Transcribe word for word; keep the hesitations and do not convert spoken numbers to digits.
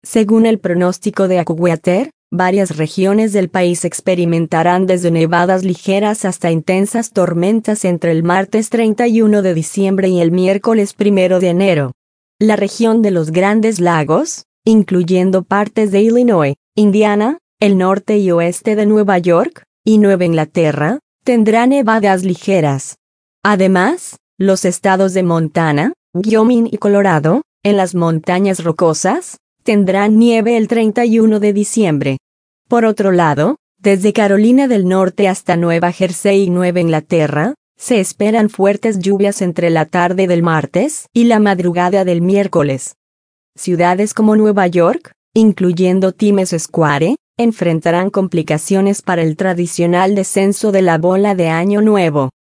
Según el pronóstico de AccuWeather, varias regiones del país experimentarán desde nevadas ligeras hasta intensas tormentas entre el martes treinta y uno de diciembre y el miércoles primero de enero. La región de los Grandes Lagos, incluyendo partes de Illinois, Indiana, el norte y oeste de Nueva York, y Nueva Inglaterra, tendrá nevadas ligeras. Además, los estados de Montana, Wyoming y Colorado, en las montañas rocosas, tendrán nieve el treinta y uno de diciembre. Por otro lado, desde Carolina del Norte hasta Nueva Jersey y Nueva Inglaterra, se esperan fuertes lluvias entre la tarde del martes y la madrugada del miércoles. Ciudades como Nueva York, incluyendo Times Square, enfrentarán complicaciones para el tradicional descenso de la bola de Año Nuevo.